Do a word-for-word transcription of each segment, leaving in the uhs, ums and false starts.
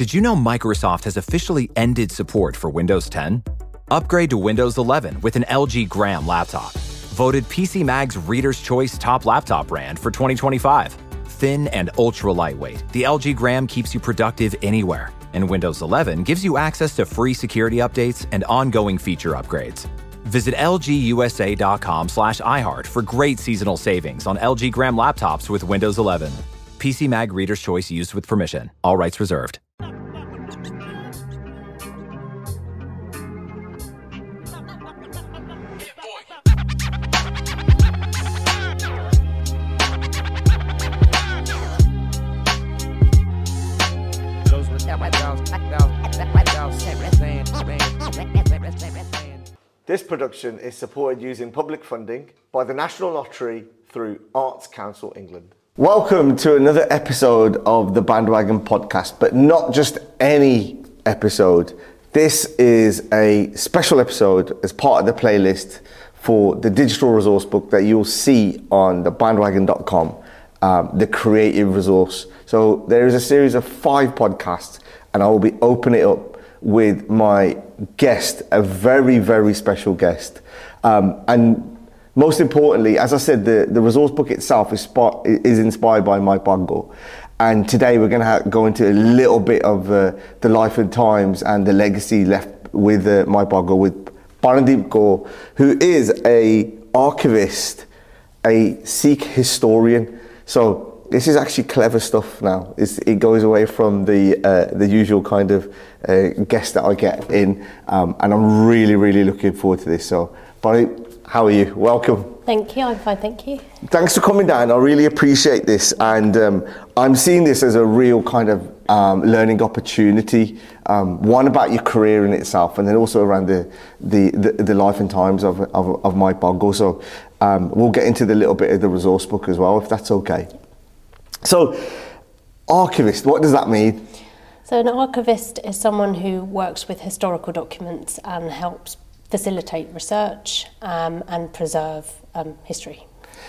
Did you know Microsoft has officially ended support for Windows ten? Upgrade to Windows eleven with an L G Gram laptop. Voted P C Mag's Reader's Choice Top Laptop Brand for twenty twenty-five. Thin and ultra lightweight, the L G Gram keeps you productive anywhere. And Windows eleven gives you access to free security updates and ongoing feature upgrades. Visit lgusa.com slash iHeart for great seasonal savings on L G Gram laptops with Windows eleven. P C Mag Reader's Choice used with permission. All rights reserved. This production is supported using public funding by the National Lottery through Arts Council England. Welcome to another episode of the Bandwagon Podcast, but not just any episode. This is a special episode as part of the playlist for the digital resource book that you'll see on the bandwagon dot com, um, the creative resource. So there is a series of five podcasts, and I will be opening it up with my guest, a very, very special guest. Um, and most importantly, as I said, the, the resource book itself is, spa- is inspired by Mike Boggle. And today we're going to ha- go into a little bit of uh, the life and times and the legacy left with uh, Mike Boggle, with Parandeep Kaur, who is a archivist, a Sikh historian. So this is actually clever stuff now. It's, it goes away from the uh, the usual kind of uh, guest that I get in, um, and I'm really, really looking forward to this. So, Bonnie, how are you? Welcome. Thank you, I'm fine, thank you. Thanks for coming down. I really appreciate this, and um, I'm seeing this as a real kind of um, learning opportunity. Um, one, about your career in itself, and then also around the the, the, the life and times of of, of Mike Boggle. So um, we'll get into the little bit of the resource book as well, if that's okay. So, archivist, what does that mean? So an archivist is someone who works with historical documents and helps facilitate research um, and preserve um, history.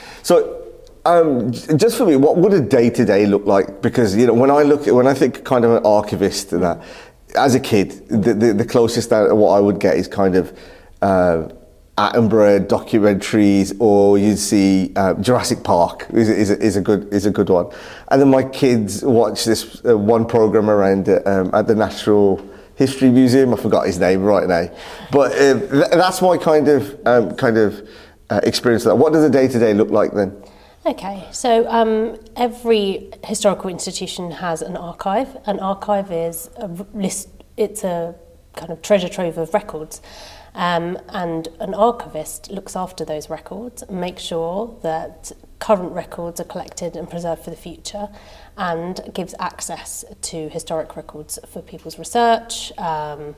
So, um, just for me, what would a day-to-day look like? Because, you know, when I look at, when I think kind of an archivist and that, as a kid, the, the, the closest that what I would get is kind of uh, Attenborough documentaries, or you'd see uh, Jurassic Park is, is, is a good is a good one, and then my kids watch this uh, one program around um, at the Natural History Museum. I forgot his name right now, but uh, th- that's my kind of um, kind of uh, experience of that. What does a day to day look like then? Okay, so um, every historical institution has an archive. An archive is a list. It's a kind of treasure trove of records. Um, and an archivist looks after those records and makes sure that current records are collected and preserved for the future, and gives access to historic records for people's research, um,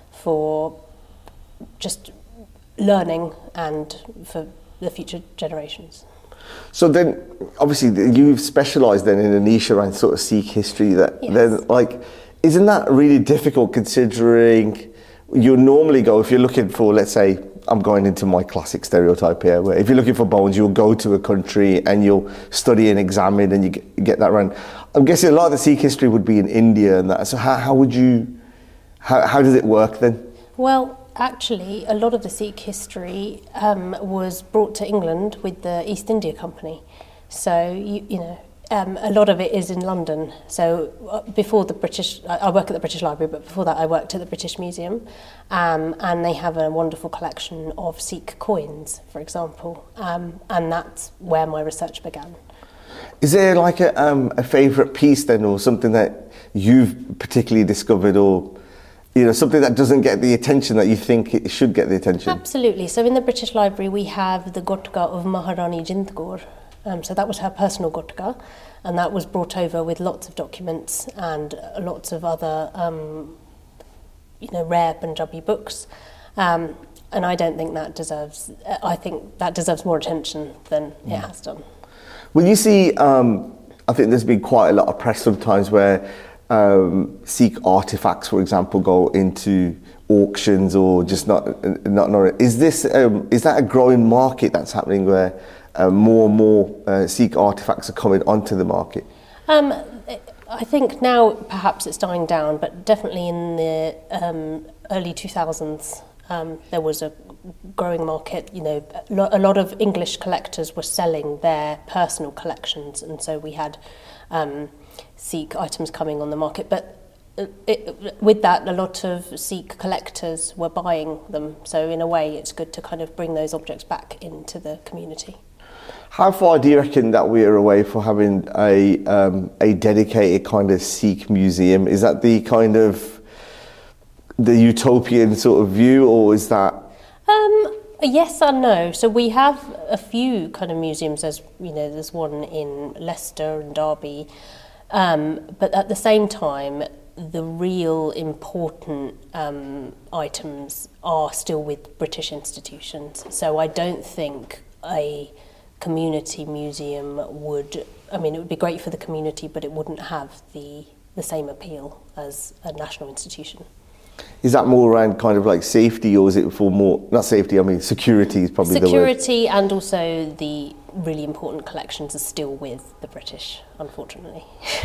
for just learning and for the future generations. So then, obviously, you've specialised then in a niche around sort of Sikh history. That yes. Then, like, isn't that really difficult considering you normally go, if you're looking for, let's say, I'm going into my classic stereotype here, where if you're looking for bones, you'll go to a country and you'll study and examine and you get, you get that around. I'm guessing a lot of the Sikh history would be in India and that. So how, how would you, how, how does it work then? Well, actually, a lot of the Sikh history um, was brought to England with the East India Company. So, you, you know, Um, a lot of it is in London. So uh, before the British, I, I work at the British Library, but before that I worked at the British Museum, um, and they have a wonderful collection of Sikh coins, for example, um, and that's where my research began. Is there like a, um, a favourite piece then, or something that you've particularly discovered, or you know, something that doesn't get the attention that you think it should get the attention? Absolutely. So in the British Library we have the Gotka of Maharani Jind Kaur. Um, so that was her personal Gotka, and that was brought over with lots of documents and lots of other, um, you know, rare Punjabi books. Um, and I don't think that deserves, I think that deserves more attention than mm. it has done. Well, you see, um, I think there's been quite a lot of press sometimes where um, Sikh artifacts, for example, go into auctions or just not, not, not is this, um, is that a growing market that's happening where Uh, more and more uh, Sikh artifacts are coming onto the market? Um, I think now perhaps it's dying down, but definitely in the um, early two thousands, um, there was a growing market. You know, a lot of English collectors were selling their personal collections, and so we had um, Sikh items coming on the market. But it, with that, a lot of Sikh collectors were buying them. So in a way, it's good to kind of bring those objects back into the community. How far do you reckon that we are away from having a um, a dedicated kind of Sikh museum? Is that the kind of the utopian sort of view, or is that? Um, yes and no. So we have a few kind of museums. As you know, there's one in Leicester and Derby, um, but at the same time, the real important um, items are still with British institutions. So I don't think a community museum would, I mean, it would be great for the community, but it wouldn't have the the same appeal as a national institution. Is that more around kind of like safety, or is it for more, not safety, I mean security is probably security the word? Security, and also the really important collections are still with the British, unfortunately.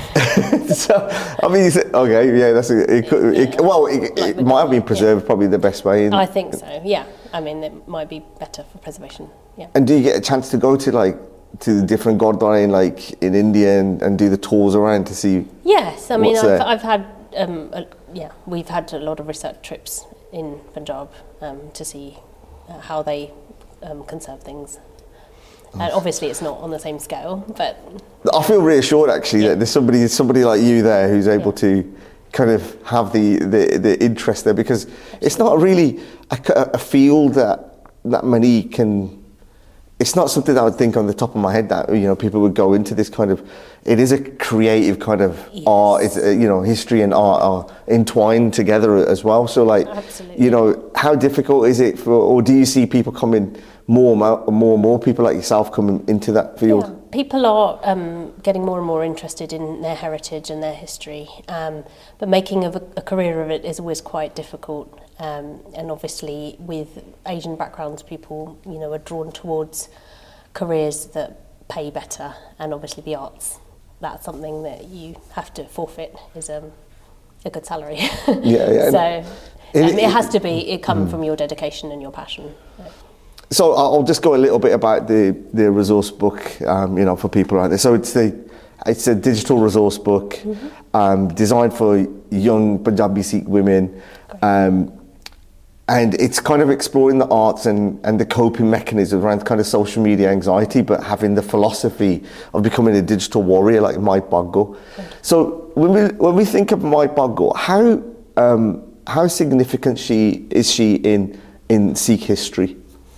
So, I mean, is it, okay, yeah, that's a, it, could, yeah. it, well, it, like it might have been preserved, yeah. probably the best way. In, I think so, yeah. I mean, it might be better for preservation, yeah. And do you get a chance to go to like to the different Gurdwara in like in India and, and do the tours around to see? Yes, I mean, what's I've, there? I've had, um, a, yeah, we've had a lot of research trips in Punjab um, to see uh, how they um, conserve things. And obviously, it's not on the same scale, but I feel reassured actually yeah. that there's somebody somebody like you there who's able yeah. to kind of have the, the, the interest there, because it's not really a, a field that that many can. It's not something that I would think on the top of my head that you know people would go into this kind of. It is a creative kind of yes. art. It's uh, you know history and art are entwined together as well. So like Absolutely. you know how difficult is it for, or do you see people coming more and more, more and more people like yourself coming into that field? Yeah. People are um, getting more and more interested in their heritage and their history, um, but making a, a career of it is always quite difficult. Um, and obviously, with Asian backgrounds, people you know are drawn towards careers that pay better, and obviously the arts. That's something that you have to forfeit is um, a good salary. Yeah, yeah. So it, um, it, it has to be it come mm. from your dedication and your passion. Yeah. So I'll just go a little bit about the, the resource book, um, you know, for people out there. So it's the it's a digital resource book mm-hmm. um, designed for young Punjabi Sikh women, um, and it's kind of exploring the arts and, and the coping mechanisms around kind of social media anxiety, but having the philosophy of becoming a digital warrior like Mai Bhago. Okay. So when we when we think of Mai Bhago, how um, how significant she is she in in Sikh history?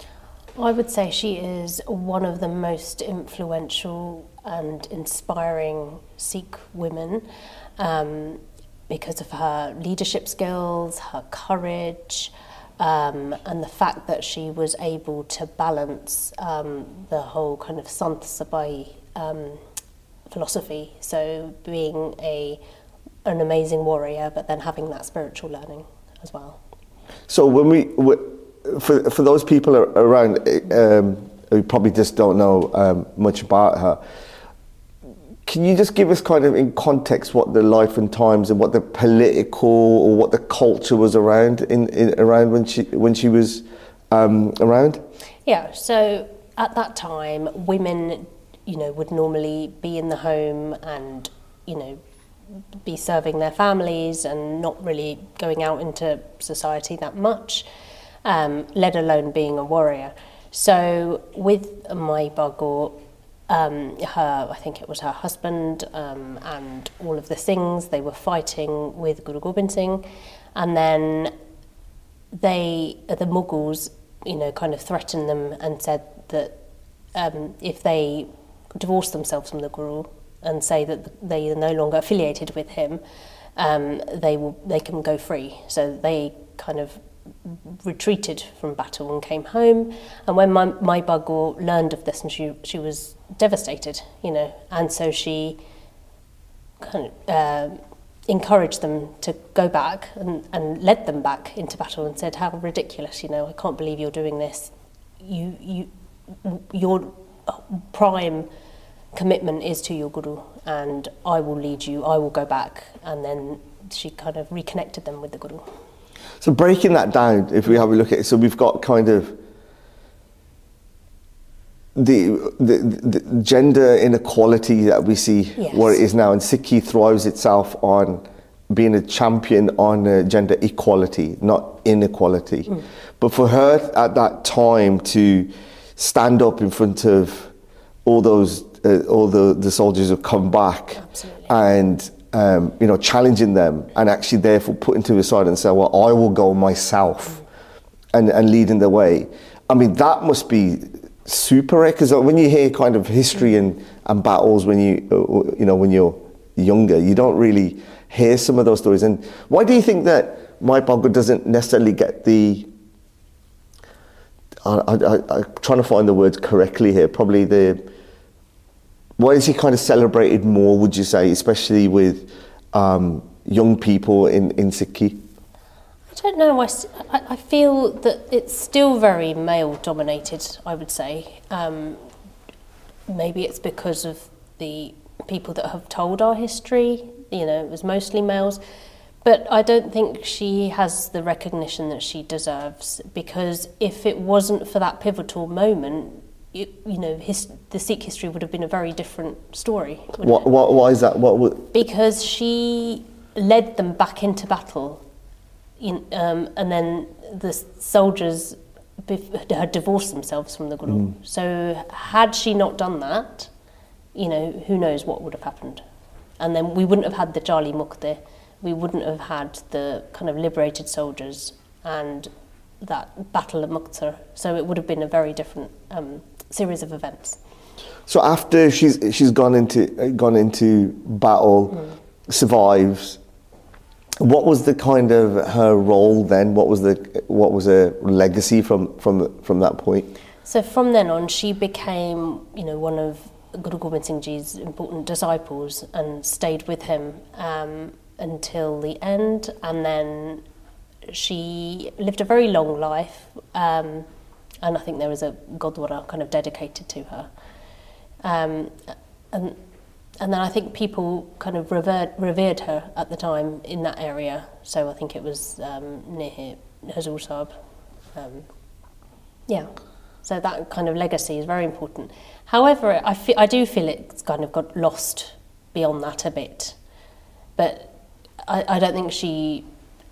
I would say she is one of the most influential and inspiring Sikh women um, because of her leadership skills, her courage, um, and the fact that she was able to balance um, the whole kind of Sant Sabai um, philosophy. So being a an amazing warrior, but then having that spiritual learning as well. So when we... we For for those people around um, who probably just don't know um, much about her, can you just give us kind of in context what the life and times and what the political or what the culture was around in, in around when she when she was um, around? Yeah. So at that time, women, you know, would normally be in the home and you know be serving their families and not really going out into society that much. Um, let alone being a warrior. So with Mai Bhago, um, her, I think it was her husband um, and all of the Singhs, they were fighting with Guru Gobind Singh, and then they, the Mughals, you know, kind of threatened them and said that um, if they divorce themselves from the Guru and say that they are no longer affiliated with him, um, they will, they can go free. So they kind of retreated from battle and came home, and when Mai, Mai Bhago learned of this, and she she was devastated, you know, and so she kind of uh, encouraged them to go back and, and led them back into battle and said, how ridiculous, you know, I can't believe you're doing this. You you your prime commitment is to your guru, and I will lead you, I will go back. And then she kind of reconnected them with the guru. So breaking that down, if we have a look at it, so we've got kind of the the, the gender inequality that we see Yes. where it is now, and Sikhi thrives itself on being a champion on uh, gender equality, not inequality. Mm. But for her at that time to stand up in front of all those, uh, all the, the soldiers who come back, Absolutely. and um, you know, challenging them, and actually therefore putting to the side and say, well, I will go myself, mm. and, and leading the way. I mean, that must be super rare, because when you hear kind of history and, and battles when you, uh, you know, when you're younger, you don't really hear some of those stories. And why do you think that Mai Bhago doesn't necessarily get the, I, I, I, I'm trying to find the words correctly here, probably the, why is he kind of celebrated more, would you say, especially with um, young people in, in Sikhi? I don't know, I, s- I- I feel that it's still very male dominated, I would say. Um, maybe it's because of the people that have told our history, you know, it was mostly males. But I don't think she has the recognition that she deserves, because if it wasn't for that pivotal moment, you, you know, his, the Sikh history would have been a very different story. What, what, why is that? What would... Because she led them back into battle, in, um, and then the soldiers bef- had divorced themselves from the Guru. Mm. So had she not done that, you know, who knows what would have happened. And then we wouldn't have had the Jali Mukte, we wouldn't have had the kind of liberated soldiers and that Battle of Muktsar. So it would have been a very different um, series of events. So after she's she's gone into gone into battle, mm. survives, what was the kind of her role then? What was the what was her legacy from from from that point? So from then on, she became, you know, one of Guru Gobind Singh Ji's important disciples and stayed with him um, until the end. And then she lived a very long life, um, and I think there was a Gurdwara kind of dedicated to her. Um, and and then I think people kind of revered, revered her at the time in that area. So I think it was um, near Hazur Sahib. Um, yeah. So that kind of legacy is very important. However, I, fe- I do feel it's kind of got lost beyond that a bit. But I, I don't think she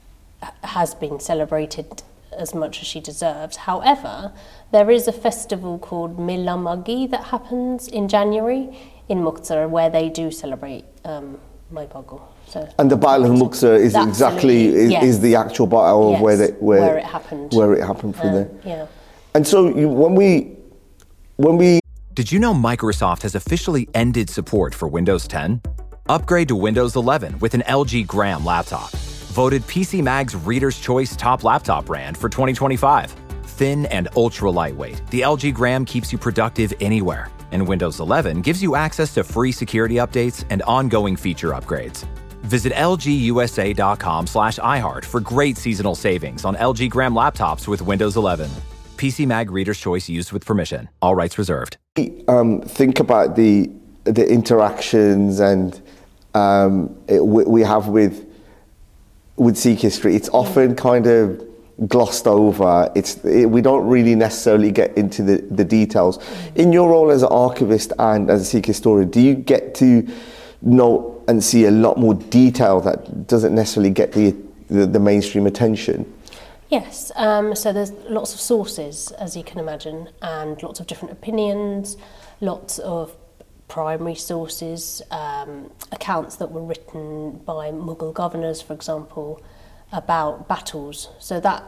has been celebrated as much as she deserves. However, there is a festival called Mela Maghi that happens in January in Muktsar, where they do celebrate um, Mai Bhago. So and the Battle of Muktsar is Absolutely, exactly is, yes. is the actual battle yes, of where, they, where where it happened. Where it happened from um, there. Yeah. And so you, when we when we Did you know Microsoft has officially ended support for Windows ten? Upgrade to Windows eleven with an L G Gram laptop. Voted P C Mag's Reader's Choice Top Laptop Brand for twenty twenty-five. Thin and ultra lightweight, the L G Gram keeps you productive anywhere. And Windows eleven gives you access to free security updates and ongoing feature upgrades. Visit lgusa.com slash iHeart for great seasonal savings on L G Gram laptops with Windows eleven. P C Mag Reader's Choice used with permission. All rights reserved. um, think about the the interactions and um, it, we, we have with with Sikh history, it's often kind of glossed over. It's it, we don't really necessarily get into the, the details. In your role as an archivist and as a Sikh historian, do you get to know and see a lot more detail that doesn't necessarily get the the, the mainstream attention? Yes, um, so there's lots of sources, as you can imagine, and lots of different opinions, lots of primary sources, um, accounts that were written by Mughal governors, for example, about battles. So that,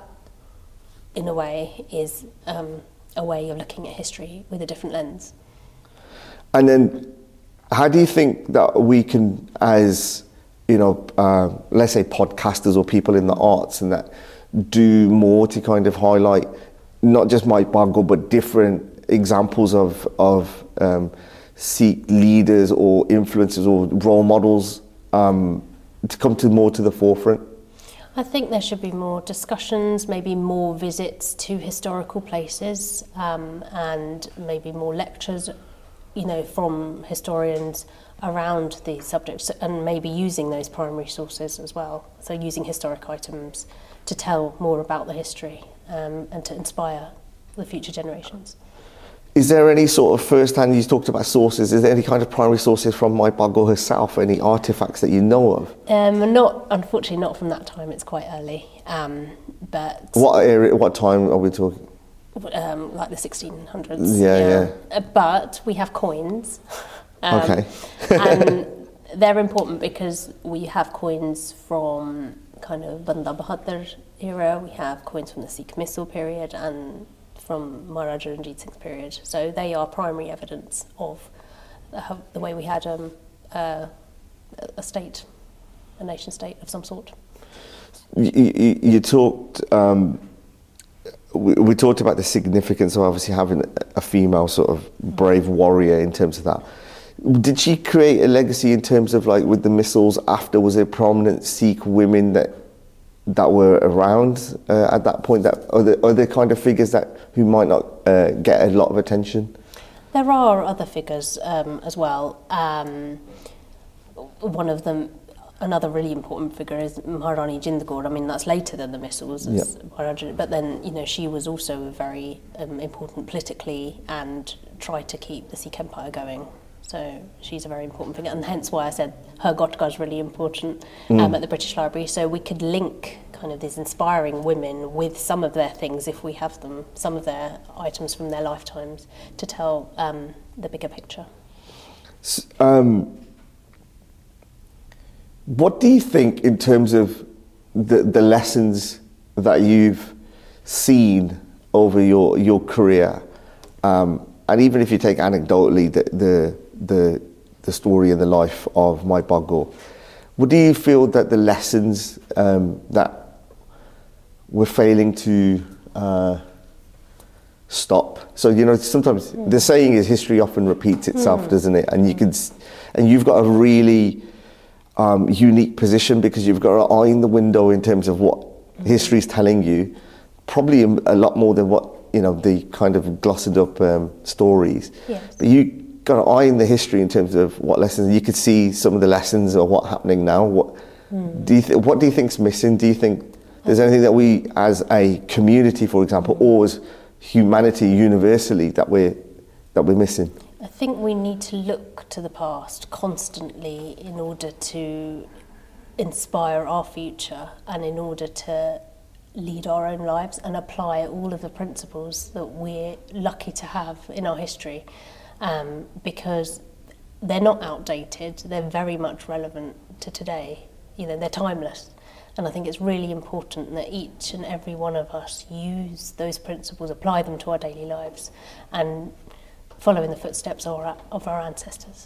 in a way, is um, a way of looking at history with a different lens. And then, how do you think that we can, as, you know, uh, let's say podcasters or people in the arts and that, do more to kind of highlight not just Mai Bhago but different examples of of um, Sikh leaders or influencers or role models um, to come to more to the forefront? I think there should be more discussions, maybe more visits to historical places, um, and maybe more lectures you know, from historians around these subjects, and maybe using those primary sources as well. So using historic items to tell more about the history um, and to inspire the future generations. Is there any sort of first-hand, you talked about sources, is there any kind of primary sources from Mai Bhago herself, any artefacts that you know of? Um, not, unfortunately not from that time, it's quite early. Um, but What area, what time are we talking? Um, like the sixteen hundreds. Yeah, yeah. yeah. Uh, but we have coins. Um, Okay. and they're important because we have coins from kind of Banda Bahadur era, we have coins from the Sikh Misl period and from Maharaja Ranjit Singh's period. So they are primary evidence of the, the way we had um, uh, a state, a nation state of some sort. You, you, you talked, um, we, we talked about the significance of obviously having a female sort of brave warrior in terms of that. Did she create a legacy in terms of like with the Misls after? Was there prominent Sikh women that that were around uh, at that point? That are there, are there kind of figures that who might not uh, get a lot of attention? There are other figures um, as well. Um, one of them, another really important figure is Maharani Jind Kaur. I mean, that's later than the Misls, as Yeah. Maharaja, but then, you know, she was also very um, important politically and tried to keep the Sikh Empire going. So she's a very important figure, and hence why I said her Gotka is really important um, Mm. at the British Library. So we could link kind of these inspiring women with some of their things, if we have them, some of their items from their lifetimes, to tell um, the bigger picture. S- Um, what do you think in terms of the, the lessons that you've seen over your, your career? Um, and even if you take anecdotally the, the, the, the story and the life of Mai Bhago, what do you feel that the lessons um, that we're failing to uh, stop? So, you know, sometimes mm. the saying is history often repeats itself, mm. doesn't it? And you can, and you've got a really um, unique position because you've got an eye in the window in terms of what mm. history is telling you, probably a, a lot more than what, you know, the kind of glossed up um, stories. Yes. But you got an eye in the history in terms of what lessons, you could see some of the lessons of what's happening now. What mm. do you th- what do you think's missing? Do you think there's anything that we as a community, for example, or as humanity universally that we're that we're missing? I think we need to look to the past constantly in order to inspire our future and in order to lead our own lives and apply all of the principles that we're lucky to have in our history, um, because they're not outdated, they're very much relevant to today. You know, they're timeless. And I think it's really important that each and every one of us use those principles, apply them to our daily lives, and follow in the footsteps of our, of our ancestors.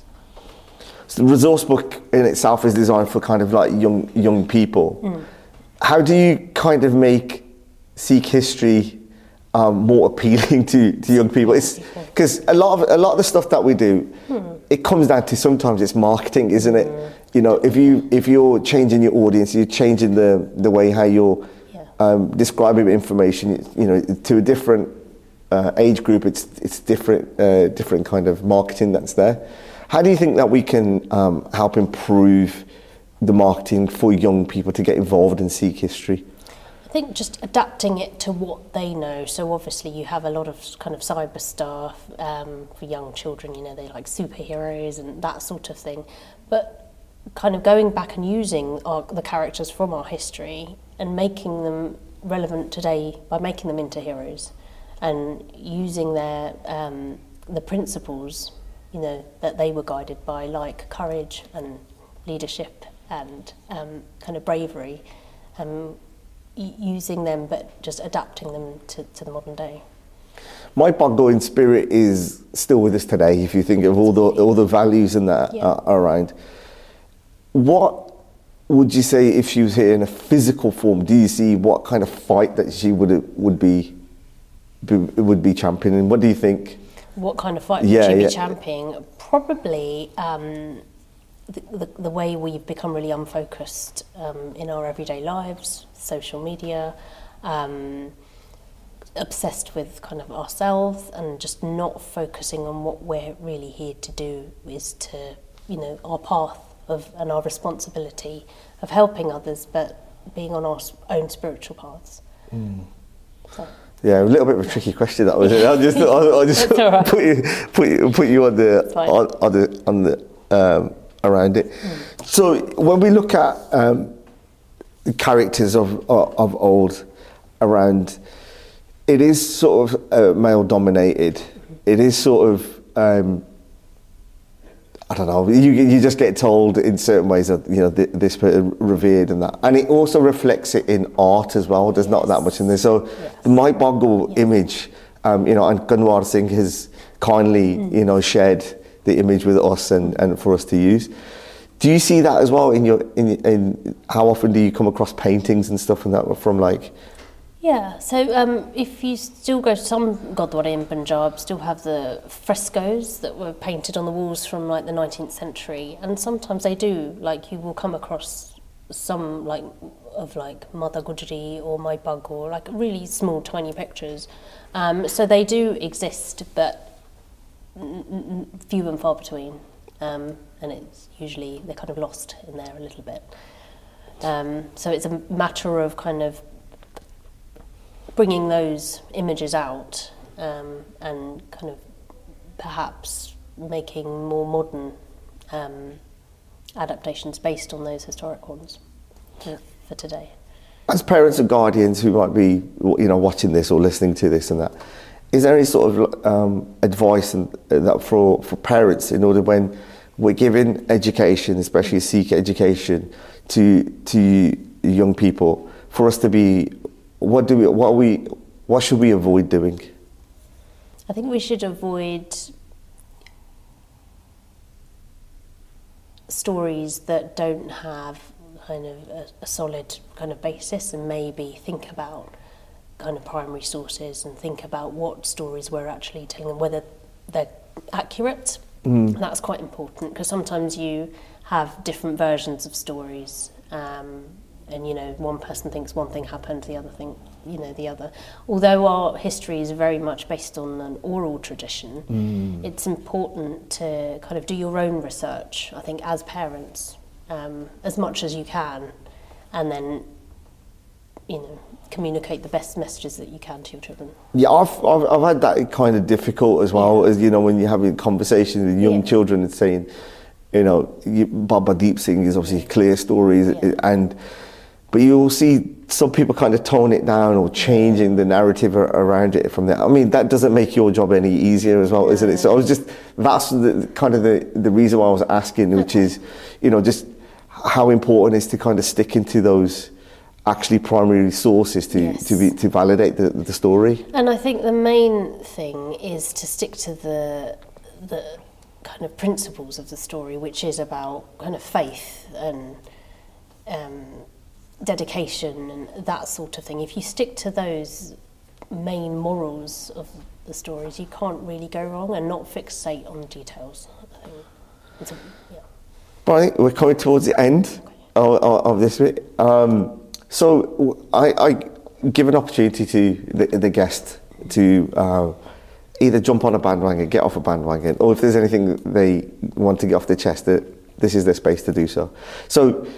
So the resource book in itself is designed for kind of like young young people. Mm. How do you kind of make Sikh history um, more appealing to, to young people? It's because a lot of a lot of the stuff that we do, mm. it comes down to sometimes it's marketing, isn't it? Mm. You know, if you if you're changing your audience, you're changing the the way how you're yeah. um, describing information. You know, to a different uh, age group, it's it's different uh, different kind of marketing that's there. How do you think that we can um, help improve the marketing for young people to get involved in Sikh history? I think just adapting it to what they know. So obviously you have a lot of kind of cyber stuff um, for young children, you know, they like superheroes and that sort of thing. But kind of going back and using our, the characters from our history and making them relevant today by making them into heroes and using their um, the principles, you know, that they were guided by, like courage and leadership and um, kind of bravery, um, y- using them but just adapting them to, to the modern day. Mai Bhago in spirit is still with us today, if you think of all the all the values and that yeah. uh, around. What would you say if she was here in a physical form? Do you see what kind of fight that she would would be, be would be championing? What do you think? What kind of fight yeah, would she yeah. be championing? Probably um, the, the, the way we've become really unfocused um, in our everyday lives, social media, um, obsessed with kind of ourselves and just not focusing on what we're really here to do, is to, you know, our path of and our responsibility of helping others, but being on our own spiritual paths. Mm. So. Yeah, a little bit of a tricky question that was. I just, I, I just right. put you, put you, put you on the, on, on the, on the, um, around it. Mm. So when we look at um, the characters of, of of old, around, it is sort of uh, male dominated. Mm-hmm. It is sort of. Um, I don't know. You you just get told in certain ways that, you know, this revered and that, and it also reflects it in art as well. There's yes. not that much in there. So yes. the Mike Bogle yes. image, um, you know, and Gunwar Singh has kindly, mm. you know, shared the image with us and, and for us to use. Do you see that as well in your in in how often do you come across paintings and stuff and that from like? Yeah, so um, if you still go to some Gurdwara in Punjab, still have the frescoes that were painted on the walls from like the nineteenth century, and sometimes they do, like you will come across some like of like Mother Gujri or Mai Bug or like really small tiny pictures. Um, so they do exist, but n- n- few and far between, um, and it's usually they're kind of lost in there a little bit. Um, so it's a matter of kind of bringing those images out um, and kind of perhaps making more modern um, adaptations based on those historic ones for, for today. As parents and guardians who might be, you know, watching this or listening to this and that, is there any sort of um, advice and that for, for parents in order when we're giving education, especially Sikh education, to to young people, for us to be What do we? What are we? What should we avoid doing? I think we should avoid stories that don't have kind of a, a solid kind of basis, and maybe think about kind of primary sources and think about what stories we're actually telling them, whether they're accurate. Mm. That's quite important because sometimes you have different versions of stories. Um, And, you know, one person thinks one thing happened, the other think, you know, the other. Although our history is very much based on an oral tradition, mm. it's important to kind of do your own research, I think, as parents, um, as much as you can, and then, you know, communicate the best messages that you can to your children. Yeah, I've I've, I've had that kind of difficult as well, yeah. as, you know, when you're having conversations with young yeah. children and saying, you know, you, Baba Deep Singh is obviously clear stories, yeah. and but you will see some people kind of tone it down or changing the narrative around it from there. I mean, that doesn't make your job any easier as well, isn't it? So I was just, that's the, kind of the, the reason why I was asking, which is, you know, just how important it is to kind of stick into those actually primary sources to, yes. to, be, to validate the, the story. And I think the main thing is to stick to the the kind of principles of the story, which is about kind of faith and um, dedication and that sort of thing. If you stick to those main morals of the stories, you can't really go wrong, and not fixate on the details. I think it's a, yeah. But I think we're coming towards the end okay. of, of this bit. Um, so I, I give an opportunity to the, the guest to uh, either jump on a bandwagon, get off a bandwagon, or if there's anything they want to get off their chest, that this is their space to do so. So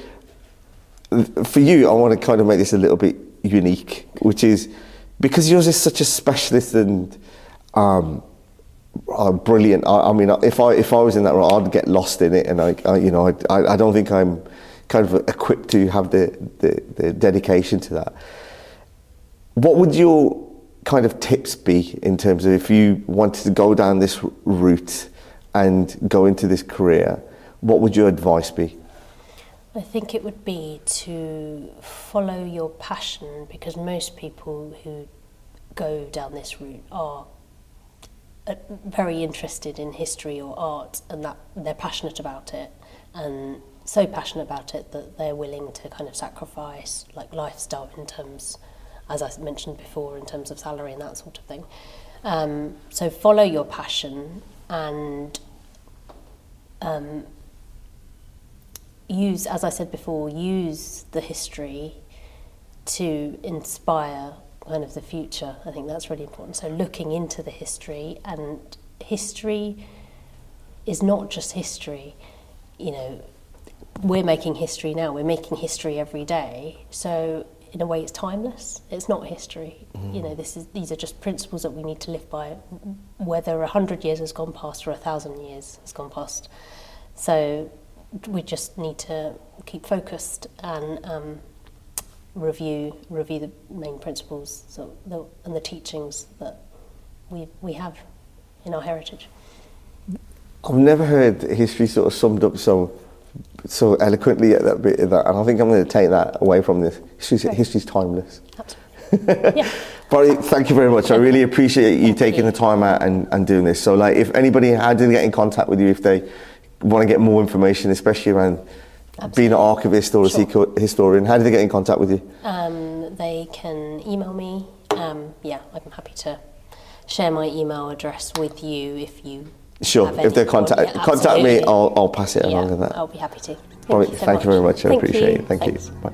for you, I want to kind of make this a little bit unique, which is because yours is such a specialist and um, uh, brilliant. I, I mean, if I if I was in that role, I'd get lost in it, and I, I you know, I, I don't think I'm kind of equipped to have the, the the dedication to that. What would your kind of tips be in terms of if you wanted to go down this route and go into this career? What would your advice be? I think it would be to follow your passion, because most people who go down this route are very interested in history or art, and that they're passionate about it, and so passionate about it that they're willing to kind of sacrifice like lifestyle in terms, as I mentioned before, in terms of salary and that sort of thing. Um, so follow your passion and um, use, as I said before, use the history to inspire kind of the future. I think that's really important. So looking into the history, and history is not just history. You know, we're making history now. We're making history every day. So in a way, it's timeless. It's not history. Mm. You know, this is these are just principles that we need to live by, whether a hundred years has gone past or a thousand years has gone past. So we just need to keep focused and um, review review the main principles so the, and the teachings that we we have in our heritage. I've never heard history sort of summed up so so eloquently at that bit of that, and I think I'm going to take that away from this. History's, right. history's timeless. Absolutely. Yeah. Barry, thank you very much. I really appreciate you Thank taking you. the time out and, and doing this. So, like, if anybody had to get in contact with you, if they want to get more information, especially around Absolutely. being an archivist or a sure. historian, how do they get in contact with you? Um, they can email me. Um, yeah, I'm happy to share my email address with you if you. Sure, if they contact yeah, contact me, I'll I'll pass it along yeah, to that. I'll be happy to. Thank, All right, you, so thank much. you very much. I Thank appreciate you. it. Thank Thanks. you. Bye.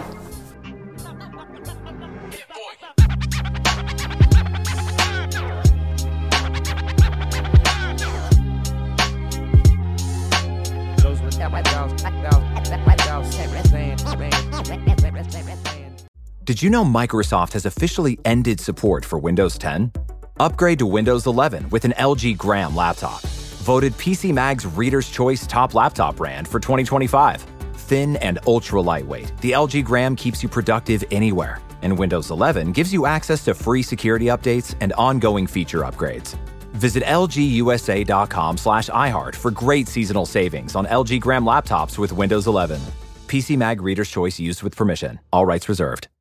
Did you know Microsoft has officially ended support for Windows ten? Upgrade to Windows eleven with an L G Gram laptop. Voted P C Mag's Reader's Choice Top Laptop Brand for twenty twenty-five. Thin and ultra lightweight, the L G Gram keeps you productive anywhere. And Windows eleven gives you access to free security updates and ongoing feature upgrades. Visit lgusa.com slash iHeart for great seasonal savings on L G Gram laptops with Windows eleven. P C Mag Reader's Choice used with permission. All rights reserved.